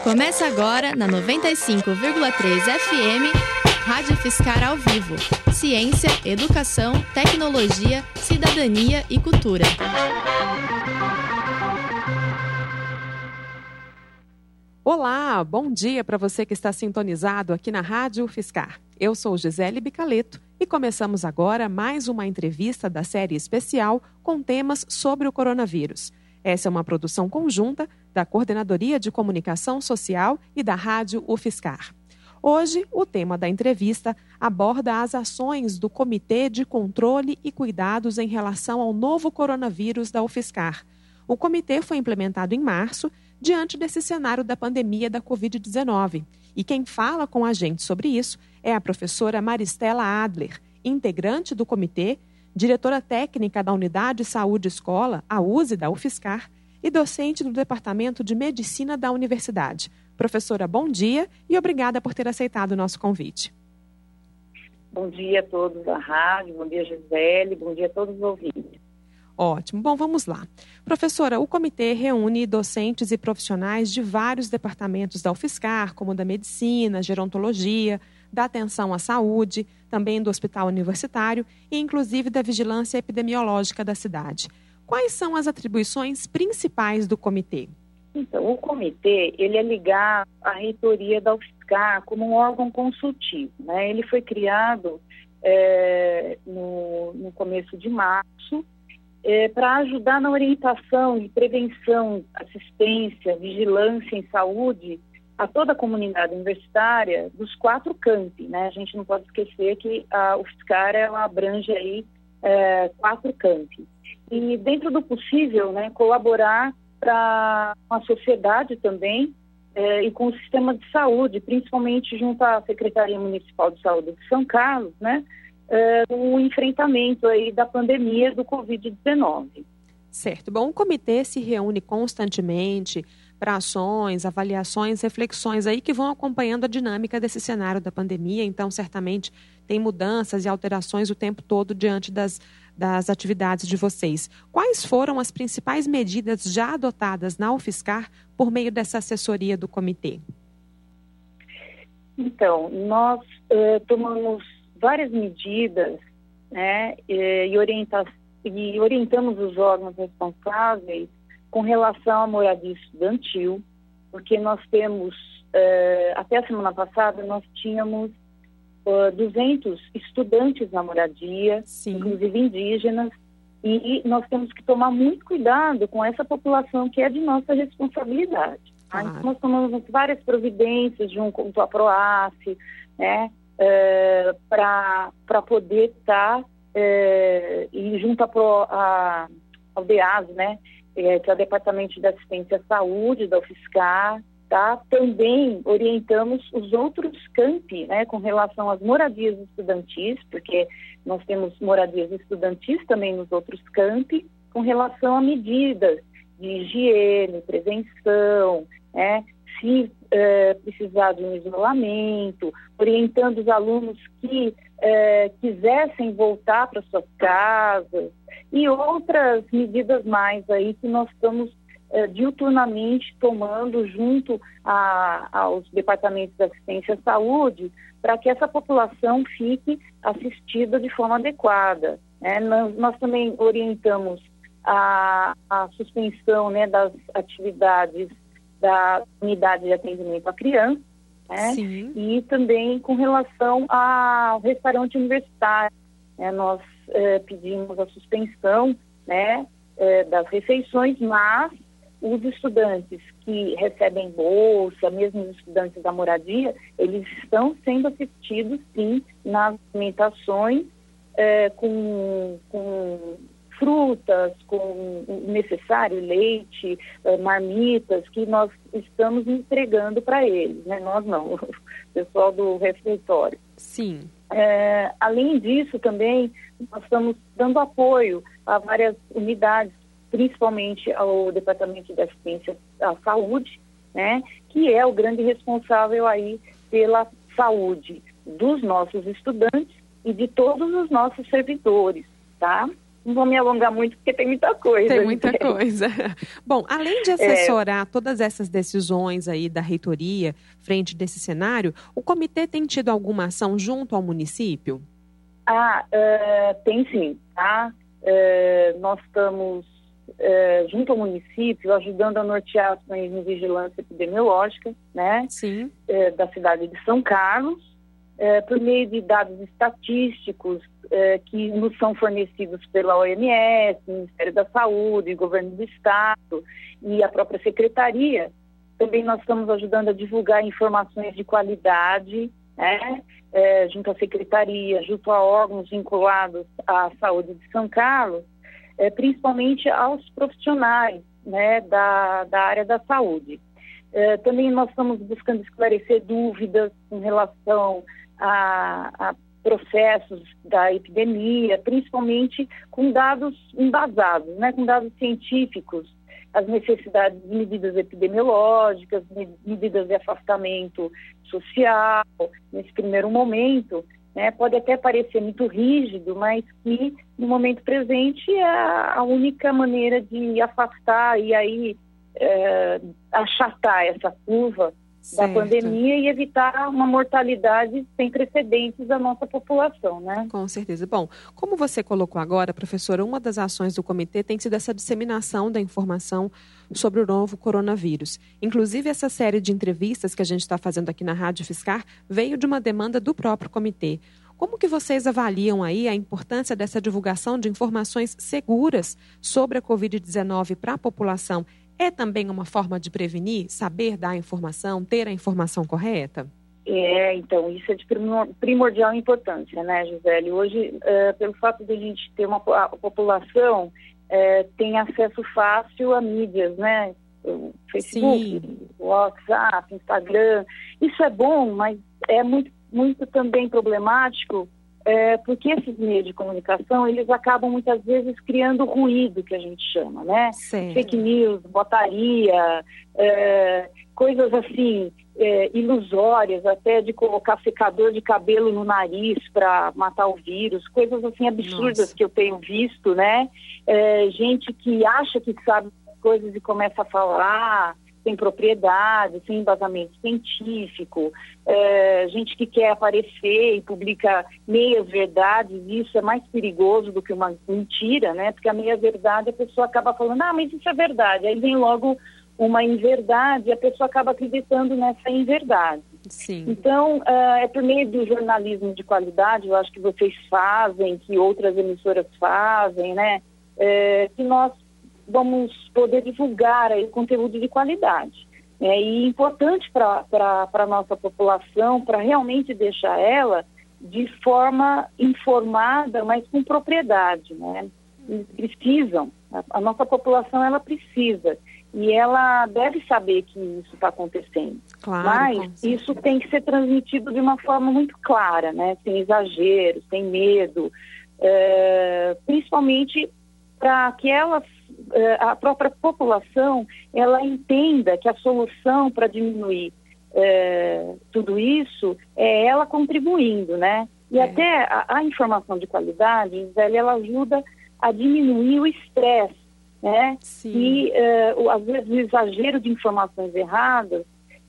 Começa agora na 95,3 FM, Rádio Fiscar ao vivo. Ciência, educação, tecnologia, cidadania e cultura. Olá, bom dia para você que está sintonizado aqui na Rádio Fiscar. Eu sou Gisele Bicaleto e começamos agora mais uma entrevista da série especial com temas sobre o coronavírus. Essa é uma produção conjunta da Coordenadoria de Comunicação Social e da Rádio UFSCar. Hoje, o tema da entrevista aborda as ações do Comitê de Controle e Cuidados em relação ao novo coronavírus da UFSCar. O comitê foi implementado em março, diante desse cenário da pandemia da Covid-19. E quem fala com a gente sobre isso é a professora Maristela Adler, integrante do comitê, diretora técnica da Unidade Saúde Escola, a USE da UFSCar, e docente do Departamento de Medicina da Universidade. Professora, bom dia e obrigada por ter aceitado o nosso convite. Bom dia a todos da rádio, bom dia Gisele, bom dia a todos os ouvintes. Ótimo. Bom, vamos lá. Professora, o comitê reúne docentes e profissionais de vários departamentos da UFSCar, como da medicina, gerontologia, da atenção à saúde, também do hospital universitário e inclusive da vigilância epidemiológica da cidade. Quais são as atribuições principais do comitê? Então, o comitê, ele é ligado à reitoria da UFSCar como um órgão consultivo, né? Ele foi criado no começo de março, para ajudar na orientação e prevenção, assistência, vigilância em saúde a toda a comunidade universitária dos 4 campi, né? A gente não pode esquecer que a UFSCar ela abrange aí 4 campi. E dentro do possível, né, colaborar com a sociedade também e com o sistema de saúde, principalmente junto à Secretaria Municipal de Saúde de São Carlos, né? No enfrentamento aí da pandemia do Covid-19. Certo. Bom, o comitê se reúne constantemente para ações, avaliações, reflexões aí que vão acompanhando a dinâmica desse cenário da pandemia. Então, certamente, tem mudanças e alterações o tempo todo diante das atividades de vocês. Quais foram as principais medidas já adotadas na UFSCar por meio dessa assessoria do comitê? Então, nós tomamos várias medidas, né, e orientamos os órgãos responsáveis com relação à moradia estudantil, porque nós temos, até a semana passada, nós tínhamos 200 estudantes na moradia, Sim. Inclusive indígenas, e nós temos que tomar muito cuidado com essa população que é de nossa responsabilidade. Tá? Então, nós tomamos várias providências junto à PROACE, né, para poder estar e junto ao DEAS, né, que é o Departamento de Assistência à Saúde da UFSCar, tá? Também orientamos os outros campi, né, com relação às moradias estudantis, porque nós temos moradias estudantis também nos outros campi, com relação a medidas de higiene, prevenção, né, se precisar de um isolamento, orientando os alunos que quisessem voltar para suas casas e outras medidas mais aí que nós estamos diuturnamente tomando junto aos departamentos de assistência à saúde para que essa população fique assistida de forma adequada, né? Nós também orientamos a suspensão, né, das atividades da unidade de atendimento à criança, né? Sim. E também com relação ao restaurante universitário, né? Nós pedimos a suspensão, né, das refeições, mas os estudantes que recebem bolsa, mesmo os estudantes da moradia, eles estão sendo assistidos, sim, nas alimentações com frutas, com o necessário, leite, marmitas, que nós estamos entregando para eles, né? Nós não, o pessoal do refeitório. Sim. Além disso, também, nós estamos dando apoio a várias unidades, principalmente ao Departamento de Assistência à Saúde, né? Que é o grande responsável aí pela saúde dos nossos estudantes e de todos os nossos servidores, tá? não vou me alongar muito, porque tem muita coisa. Tem muita coisa. Bom, além de assessorar todas essas decisões aí da reitoria, frente desse cenário, o comitê tem tido alguma ação junto ao município? Tem sim, tá? Nós estamos junto ao município ajudando a nortear ações de vigilância epidemiológica, né? Sim. Da cidade de São Carlos, por meio de dados estatísticos que nos são fornecidos pela OMS, Ministério da Saúde, Governo do Estado e a própria Secretaria. Também nós estamos ajudando a divulgar informações de qualidade, né? Junto à Secretaria, junto a órgãos vinculados à saúde de São Carlos, principalmente aos profissionais, né, da área da saúde. Também nós estamos buscando esclarecer dúvidas em relação a processos da epidemia, principalmente com dados embasados, né, com dados científicos, as necessidades de medidas epidemiológicas, medidas de afastamento social, nesse primeiro momento, né, pode até parecer muito rígido, mas que no momento presente é a única maneira de afastar e aí achatar essa curva da pandemia e evitar uma mortalidade sem precedentes da nossa população, né? Com certeza. Bom, como você colocou agora, professora, uma das ações do comitê tem sido essa disseminação da informação sobre o novo coronavírus. Inclusive, essa série de entrevistas que a gente está fazendo aqui na Rádio Fiscar veio de uma demanda do próprio comitê. Como que vocês avaliam aí a importância dessa divulgação de informações seguras sobre a Covid-19 para a população? É também uma forma de prevenir, saber dar a informação, ter a informação correta? Então, isso é de primordial importância, né, Gisele? Hoje, pelo fato de a gente ter a população tem acesso fácil a mídias, né? O Facebook, o WhatsApp, Instagram. Isso é bom, mas é muito também problemático, porque esses meios de comunicação, eles acabam muitas vezes criando ruído, que a gente chama, né? Certo. Fake news, botaria, coisas assim, ilusórias, até de colocar secador de cabelo no nariz para matar o vírus, coisas assim absurdas. Nossa. Que eu tenho visto, né? Gente que acha que sabe coisas e começa a falar sem propriedade, sem embasamento científico, gente que quer aparecer e publica meias verdades. Isso é mais perigoso do que uma mentira, né? Porque a meia verdade a pessoa acaba falando, mas isso é verdade. Aí vem logo uma inverdade e a pessoa acaba acreditando nessa inverdade. Sim. Então, é por meio do jornalismo de qualidade, eu acho que vocês fazem, que outras emissoras fazem, né? Que nós vamos poder divulgar aí conteúdo de qualidade. E importante para a nossa população, para realmente deixar ela de forma informada, mas com propriedade, né? Eles precisam, a nossa população, ela precisa, e ela deve saber que isso está acontecendo. Claro, mas isso tem que ser transmitido de uma forma muito clara, né? Sem exageros, sem medo, principalmente para que a própria população, ela entenda que a solução para diminuir tudo isso é ela contribuindo, né? E até a informação de qualidade, ela ajuda a diminuir o estresse, né? Sim. E às vezes o exagero de informações erradas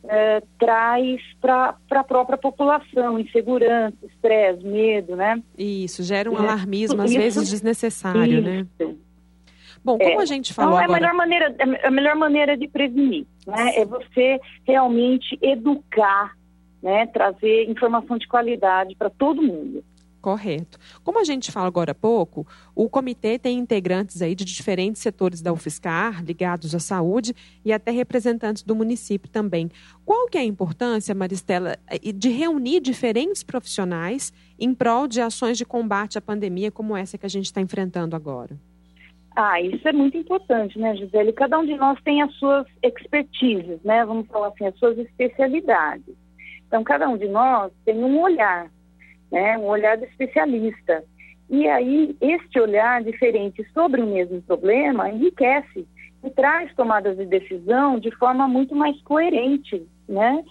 traz para a própria população insegurança, estresse, medo, né? Isso, gera um alarmismo, às vezes desnecessário, né? Bom, como a gente falou então, agora... a melhor maneira de prevenir, né? É você realmente educar, né? Trazer informação de qualidade para todo mundo. Correto. Como a gente fala agora há pouco, o comitê tem integrantes aí de diferentes setores da UFSCar, ligados à saúde, e até representantes do município também. Qual que é a importância, Maristela, de reunir diferentes profissionais em prol de ações de combate à pandemia como essa que a gente está enfrentando agora? Isso é muito importante, né, Gisele? Cada um de nós tem as suas expertises, né? Vamos falar assim, as suas especialidades. Então, cada um de nós tem um olhar, né? Um olhar de especialista. E aí, este olhar diferente sobre o mesmo problema enriquece e traz tomadas de decisão de forma muito mais coerente, né?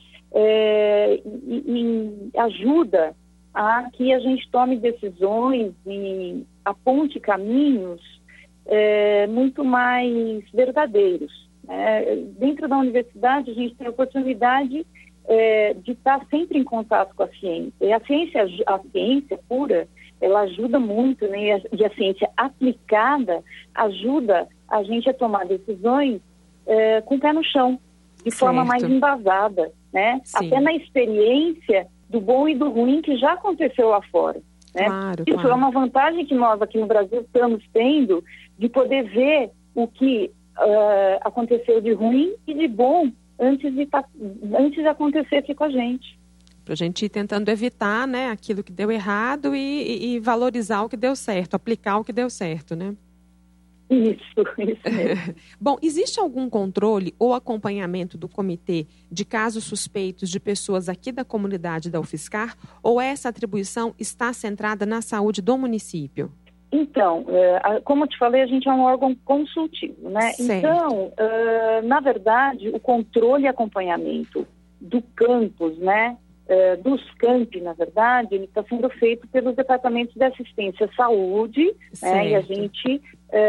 E ajuda a que a gente tome decisões e aponte caminhos muito mais verdadeiros. Dentro da universidade, a gente tem a oportunidade de estar sempre em contato com a ciência. E a ciência pura, ela ajuda muito, né? E a ciência aplicada ajuda a gente a tomar decisões com o pé no chão, de forma mais embasada, né? Até na experiência do bom e do ruim que já aconteceu lá fora. Né? Isso é uma vantagem que nós aqui no Brasil estamos tendo, de poder ver o que aconteceu de ruim e de bom antes de acontecer aqui com a gente. Para a gente ir tentando evitar, né, aquilo que deu errado e valorizar o que deu certo, aplicar o que deu certo, né? Isso mesmo. Bom, existe algum controle ou acompanhamento do comitê de casos suspeitos de pessoas aqui da comunidade da UFSCar, ou essa atribuição está centrada na saúde do município? Então, como eu te falei, a gente é um órgão consultivo, né? Certo. Então, na verdade, o controle e acompanhamento do campus, né? Dos campi, na verdade, ele está sendo feito pelos departamentos de assistência à saúde, né? E a gente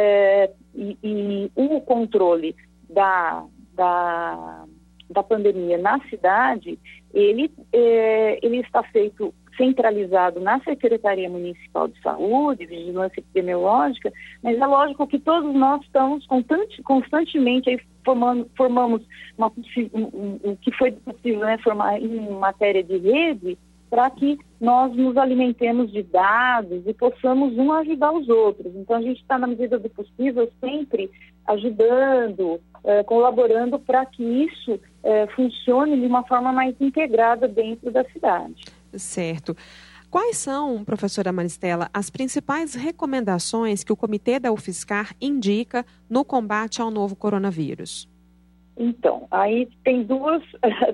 e o controle da pandemia na cidade, ele está feito centralizado na Secretaria Municipal de Saúde, Vigilância Epidemiológica, mas é lógico que todos nós estamos constantemente aí formamos o que foi possível, né, formar em matéria de rede, para que nós nos alimentemos de dados e possamos ajudar os outros. Então, a gente está, na medida do possível, sempre ajudando, colaborando para que isso funcione de uma forma mais integrada dentro da cidade. Certo. Quais são, professora Maristela, as principais recomendações que o Comitê da UFSCar indica no combate ao novo coronavírus? Então, aí tem duas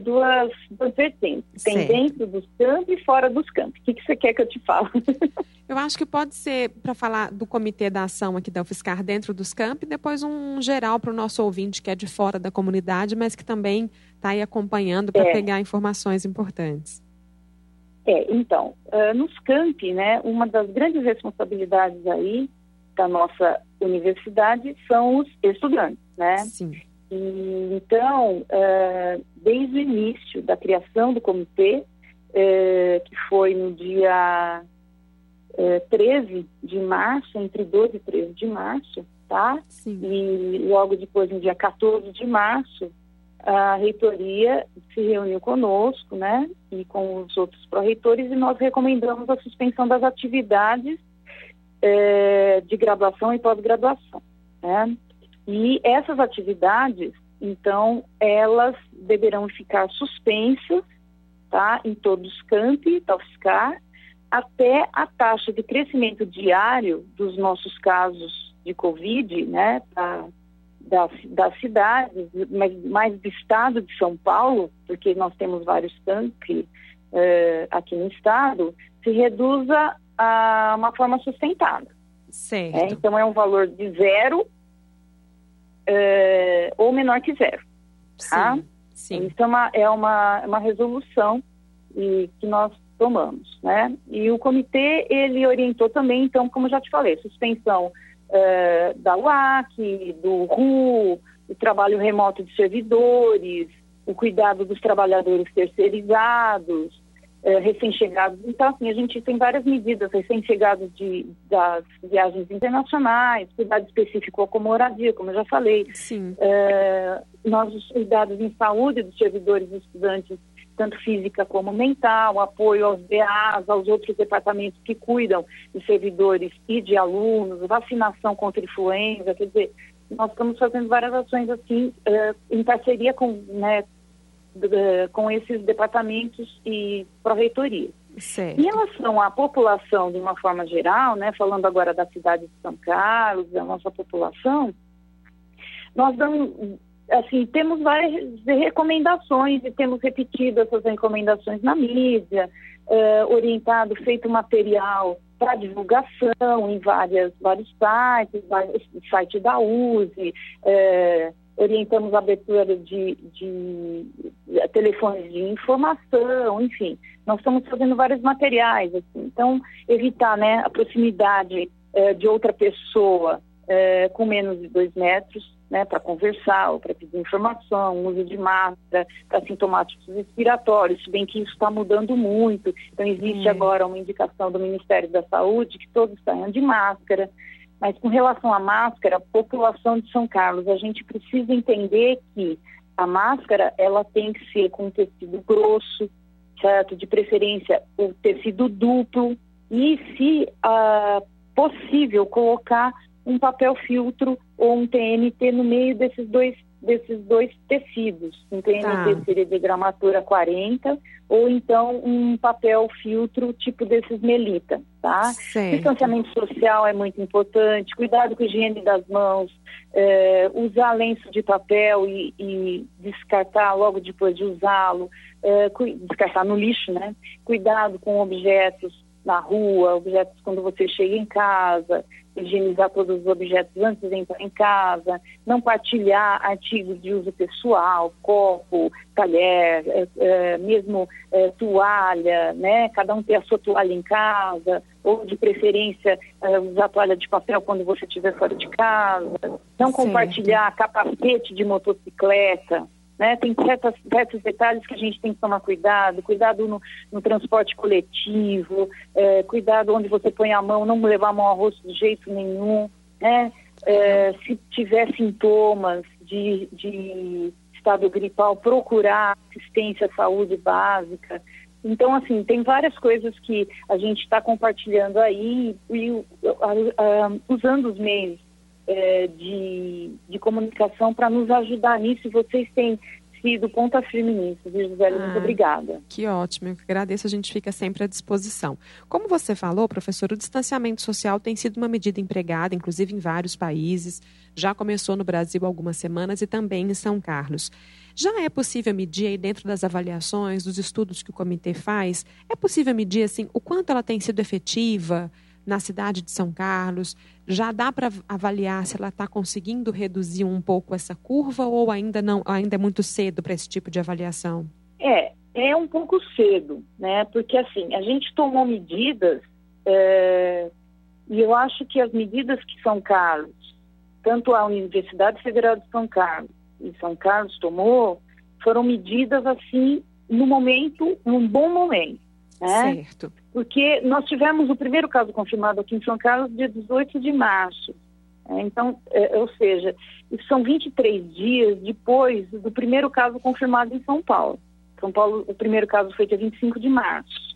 vertentes. Tem dentro dos campi e fora dos campi. O que você quer que eu te fale? Eu acho que pode ser, para falar do Comitê da Ação aqui da UFSCar dentro dos campi, depois um geral para o nosso ouvinte que é de fora da comunidade, mas que também está aí acompanhando para pegar informações importantes. Então, nos campi, né, uma das grandes responsabilidades aí da nossa universidade são os estudantes, né? Sim. E, então, desde o início da criação do comitê, que foi no dia 13 de março, entre 12 e 13 de março, tá? Sim. E logo depois, no dia 14 de março, a reitoria se reuniu conosco, né, e com os outros pró-reitores, e nós recomendamos a suspensão das atividades de graduação e pós-graduação, né? E essas atividades, então, elas deverão ficar suspensas, tá, em todos os campi da UFSCar, até a taxa de crescimento diário dos nossos casos de Covid, né, das cidades, mas mais do estado de São Paulo, porque nós temos vários campi aqui no estado, se reduza a uma forma sustentada. Certo. Então, é um valor de 0 ou menor que 0. Tá? Sim. Então, é uma resolução que nós tomamos, né? E o comitê, ele orientou também, então, como eu já te falei, suspensão da UAC, do RU, o trabalho remoto de servidores, o cuidado dos trabalhadores terceirizados, recém-chegados. Então, assim, a gente tem várias medidas, recém-chegados das viagens internacionais, cuidado específico com a moradia, como eu já falei. Sim. Nossos cuidados em saúde dos servidores e estudantes, tanto física como mental, apoio aos DAs, aos outros departamentos que cuidam de servidores e de alunos, vacinação contra influenza, quer dizer, nós estamos fazendo várias ações assim, em parceria com esses departamentos e pró-reitoria. Certo. Em relação à população, de uma forma geral, né, falando agora da cidade de São Carlos, da nossa população, nós temos várias recomendações e temos repetido essas recomendações na mídia, orientado, feito material para divulgação em vários sites, site da USE, orientamos a abertura de telefones de informação, enfim, nós estamos fazendo vários materiais, assim. Então, evitar, né, a proximidade de outra pessoa com menos de 2 metros, né, para conversar ou para pedir informação, uso de máscara para sintomáticos respiratórios, se bem que isso está mudando muito. Então, existe agora uma indicação do Ministério da Saúde que todos saiam de máscara. Mas com relação à máscara, a população de São Carlos, a gente precisa entender que a máscara, ela tem que ser com tecido grosso, certo? De preferência, o tecido duplo e, se possível, colocar um papel filtro ou um TNT no meio desses dois tecidos. Um TNT seria de gramatura 40 ou então um papel filtro tipo desses Melita, tá? Certo. Distanciamento social é muito importante, cuidado com a higiene das mãos, usar lenço de papel e descartar logo depois de usá-lo, descartar no lixo, né? Cuidado com objetos na rua, objetos quando você chega em casa, higienizar todos os objetos antes de entrar em casa, não partilhar artigos de uso pessoal, copo, talher, mesmo toalha, né? Cada um ter a sua toalha em casa, ou de preferência usar toalha de papel quando você estiver fora de casa, não compartilhar capacete de motocicleta, né? Tem certos detalhes que a gente tem que tomar cuidado no transporte coletivo, cuidado onde você põe a mão, não levar a mão ao rosto de jeito nenhum, né? Se tiver sintomas de estado gripal, procurar assistência à saúde básica. Então, assim, tem várias coisas que a gente está compartilhando aí e usando os meios de comunicação para nos ajudar nisso, e vocês têm sido ponta firme nisso, viu, Gisele? Muito obrigada. Que ótimo, eu que agradeço, a gente fica sempre à disposição. Como você falou, professor, o distanciamento social tem sido uma medida empregada, inclusive em vários países, já começou no Brasil há algumas semanas e também em São Carlos. Já é possível medir aí dentro das avaliações, dos estudos que o comitê faz, é possível medir assim, o quanto ela tem sido efetiva na cidade de São Carlos? Já dá para avaliar se ela está conseguindo reduzir um pouco essa curva ou ainda não, ainda é muito cedo para esse tipo de avaliação? É um pouco cedo, né? Porque assim, a gente tomou medidas e eu acho que as medidas que São Carlos, tanto a Universidade Federal de São Carlos e São Carlos tomou, foram medidas assim, num bom momento, né? Certo. Porque nós tivemos o primeiro caso confirmado aqui em São Carlos dia 18 de março. Então, ou seja, são 23 dias depois do primeiro caso confirmado em São Paulo. São Paulo, o primeiro caso foi dia 25 de março.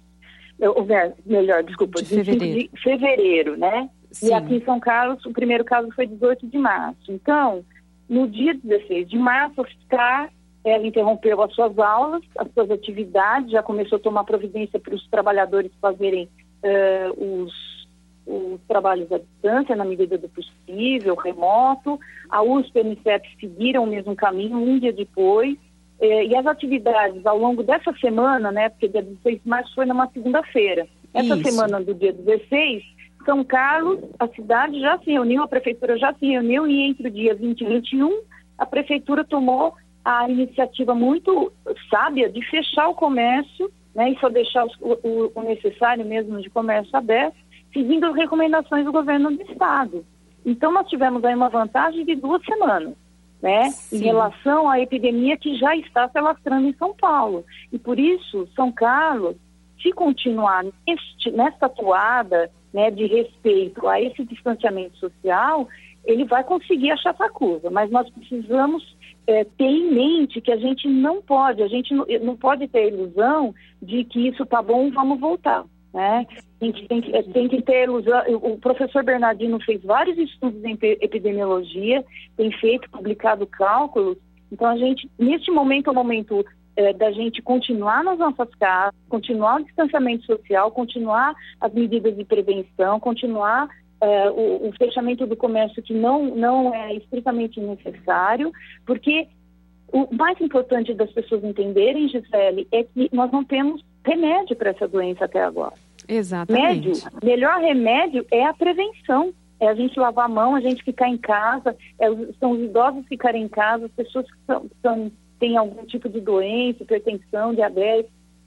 De 25 de fevereiro, né? Sim. E aqui em São Carlos, o primeiro caso foi 18 de março. Então, no dia 16 de março, o FSCar, ela interrompeu as suas aulas, as suas atividades, já começou a tomar providência para os trabalhadores fazerem os trabalhos à distância, na medida do possível, remoto. A USP e a Unicep seguiram o mesmo caminho um dia depois. E as atividades ao longo dessa semana, né, porque dia 16 de março foi numa segunda-feira. Essa semana do dia 16, São Carlos, a cidade já se reuniu, a prefeitura já se reuniu, e entre o dia 20 e 21, a prefeitura tomou a iniciativa muito sábia de fechar o comércio, né, e só deixar o necessário mesmo de comércio aberto, seguindo as recomendações do governo do estado. Então, nós tivemos aí uma vantagem de 2 semanas, né, em relação à epidemia que já está se alastrando em São Paulo. E por isso, São Carlos, se continuar nesta toada, né, de respeito a esse distanciamento social, ele vai conseguir achatar a curva. Mas nós precisamos ter em mente que a gente não pode ter a ilusão de que isso está bom, vamos voltar, né? A gente tem que ter ilusão. O professor Bernardino fez vários estudos em epidemiologia, tem publicado cálculos. Então, a gente, neste momento, é o momento da gente continuar nas nossas casas, continuar o distanciamento social, continuar as medidas de prevenção, continuar o fechamento do comércio que não é estritamente necessário, porque o mais importante das pessoas entenderem, Gisele, é que nós não temos remédio para essa doença até agora. Exatamente. Melhor remédio é a prevenção, é a gente lavar a mão, a gente ficar em casa, são os idosos ficarem em casa, as pessoas que têm algum tipo de doença, hipertensão, diabetes,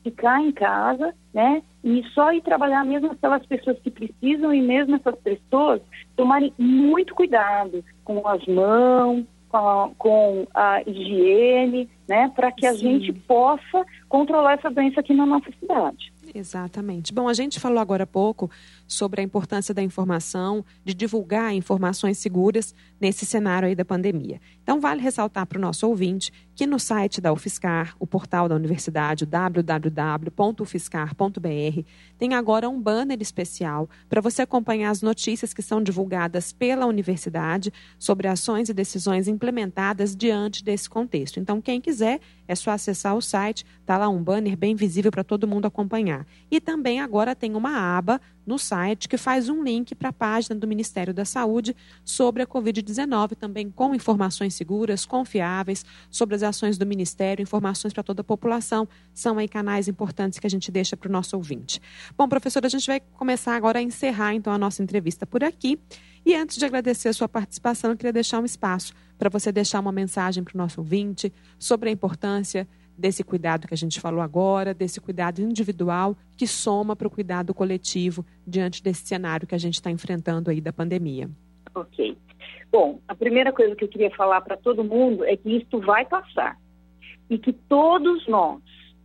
ficar em casa, né? E só ir trabalhar mesmo aquelas pessoas que precisam e mesmo essas pessoas tomarem muito cuidado com as mãos, com a higiene, né? Para que a gente possa controlar essa doença aqui na nossa cidade. Exatamente. Bom, a gente falou agora há pouco sobre a importância da informação, de divulgar informações seguras nesse cenário aí da pandemia. Então, vale ressaltar para o nosso ouvinte que no site da UFSCar, o portal da universidade, o www.ufscar.br, tem agora um banner especial para você acompanhar as notícias que são divulgadas pela universidade sobre ações e decisões implementadas diante desse contexto. Então, quem quiser, é só acessar o site, está lá um banner bem visível para todo mundo acompanhar. E também agora tem uma aba no site que faz um link para a página do Ministério da Saúde sobre a Covid-19, também com informações seguras, confiáveis, sobre as ações do Ministério, informações para toda a população. São aí canais importantes que a gente deixa para o nosso ouvinte. Bom, professora, a gente vai começar agora a encerrar então a nossa entrevista por aqui. E antes de agradecer a sua participação, eu queria deixar um espaço para você deixar uma mensagem para o nosso ouvinte sobre a importância desse cuidado que a gente falou agora, desse cuidado individual que soma para o cuidado coletivo diante desse cenário que a gente está enfrentando aí da pandemia. Ok. Bom, a primeira coisa que eu queria falar para todo mundo é que isto vai passar e que todos nós,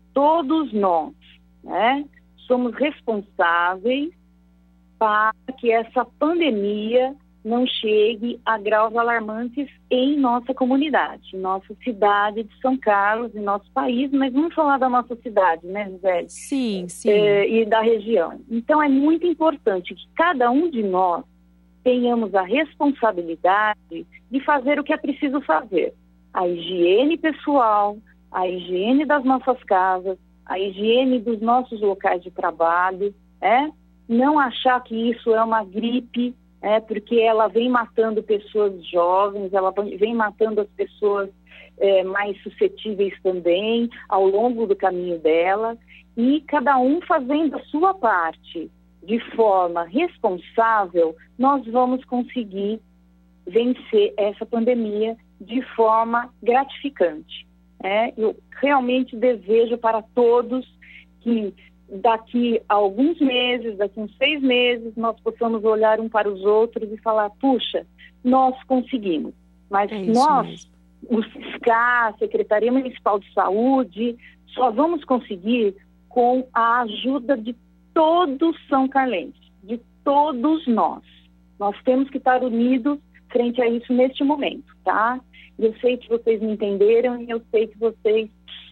né, somos responsáveis para que essa pandemia não chegue a graus alarmantes em nossa comunidade, em nossa cidade de São Carlos, em nosso país, mas vamos falar da nossa cidade, né, Gisele? Sim, sim. E da região. Então, é muito importante que cada um de nós tenhamos a responsabilidade de fazer o que é preciso fazer. A higiene pessoal, a higiene das nossas casas, a higiene dos nossos locais de trabalho, não achar que isso é uma gripe, porque ela vem matando pessoas jovens, ela vem matando as pessoas mais suscetíveis também ao longo do caminho dela, e cada um fazendo a sua parte de forma responsável, nós vamos conseguir vencer essa pandemia de forma gratificante. Eu realmente desejo para todos que daqui a alguns meses, daqui a uns 6 meses, nós possamos olhar um para os outros e falar, puxa, nós conseguimos. Mas nós, mesmo. O FSCar, a Secretaria Municipal de Saúde, só vamos conseguir com a ajuda de todos São Carlenses, de todos nós. Nós temos que estar unidos frente a isso neste momento, tá? Eu sei que vocês me entenderam e eu sei que vocês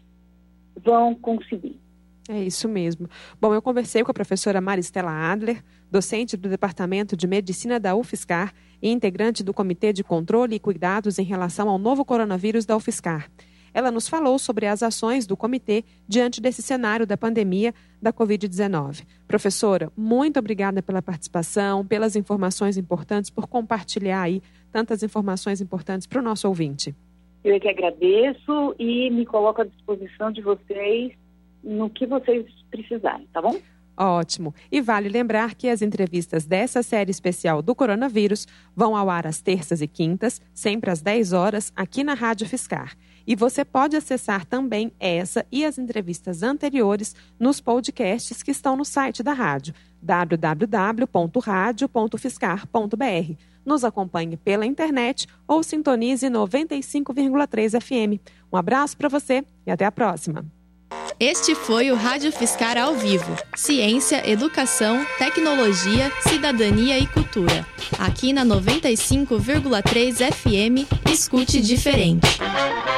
vão conseguir. É isso mesmo. Bom, eu conversei com a professora Maristela Adler, docente do Departamento de Medicina da UFSCar e integrante do Comitê de Controle e Cuidados em relação ao novo coronavírus da UFSCar. Ela nos falou sobre as ações do comitê diante desse cenário da pandemia da Covid-19. Professora, muito obrigada pela participação, pelas informações importantes, por compartilhar aí tantas informações importantes para o nosso ouvinte. Eu é que agradeço e me coloco à disposição de vocês no que vocês precisarem, tá bom? Ótimo. E vale lembrar que as entrevistas dessa série especial do coronavírus vão ao ar às terças e quintas, sempre às 10 horas, aqui na Rádio FSCar. E você pode acessar também essa e as entrevistas anteriores nos podcasts que estão no site da rádio, www.radio.fiscar.br. Nos acompanhe pela internet ou sintonize 95,3 FM. Um abraço para você e até a próxima. Este foi o Rádio FSCar ao vivo. Ciência, educação, tecnologia, cidadania e cultura. Aqui na 95,3 FM, escute diferente.